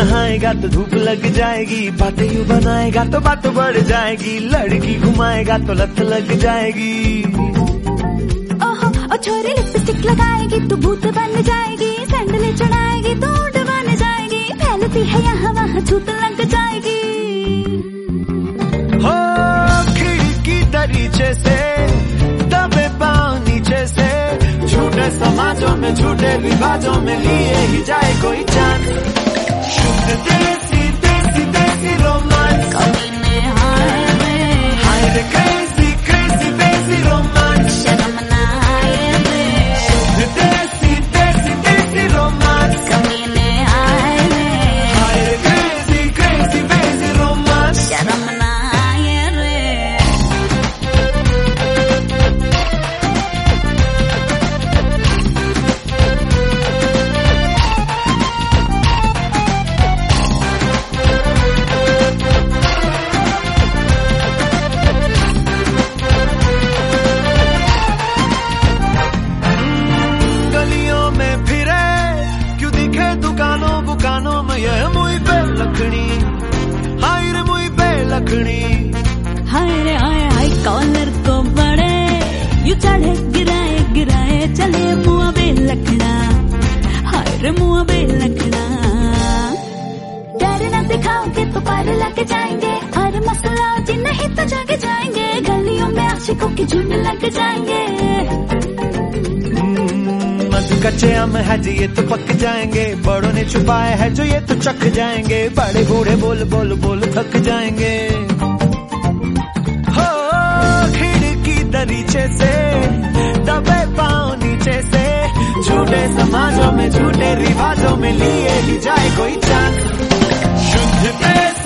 नहाएगा तो धूप लग जाएगी, बातें यूं बनाएगा तो बात बढ़ जाएगी, लड़की घुमाएगा तो लत लग जाएगी। ओहो ओ छोरी लिपस्टिक लगाएगी तो भूत बन जाएगी, सैंडल चढ़ाएगी तो ऊंट बन जाएगी, फैलती है यहाँ वहाँ छूत लग जाएगी। हो खिड़की दरीचे से दबे पाँव नीचे से, झूठे समाजों में झूठे रिवाजों में लिए ही जाए कोई चांस। शुद्ध देसी देसी देसी रोमांस, हाय रे क्रेजी क्रेजी देसी रोमांस, शर्म ना आए रे, शुद्ध देसी देसी देसी रोमांस, आए रे, हाय रे क्रेजी क्रेजी देसी रोमांस। शर्म ना आए रे। गलियों में फिरे क्यों दिखे दुकानों बुकानों में, ये मुई पे लखनी, हाय रे मुई पे लखनी। हाय रे हाय हाय कॉलर को बड़े यू चढ़े गिराए गिराए चले मुआ बे लखना, हाय रे मुआ बे लखना। डर ना दिखाओगे तो पार लग जाएंगे, और मसला जी नहीं तो जागे जाएंगे, गलियों में आशिकों की झुंड लग जाएंगे। मधु कच्चे आम है जो ये तो पक जाएंगे, बड़ों ने छुपाए है जो ये तो चख जाएंगे, बड़े बूढ़े बोल बोल बोल थक जाएंगे। हो खिड़की दरीचे से दबे पाँव नीचे से, झूठे समाजों में झूठे रिवाजों में लिए ही जाए कोई चांस। शुद्ध देसी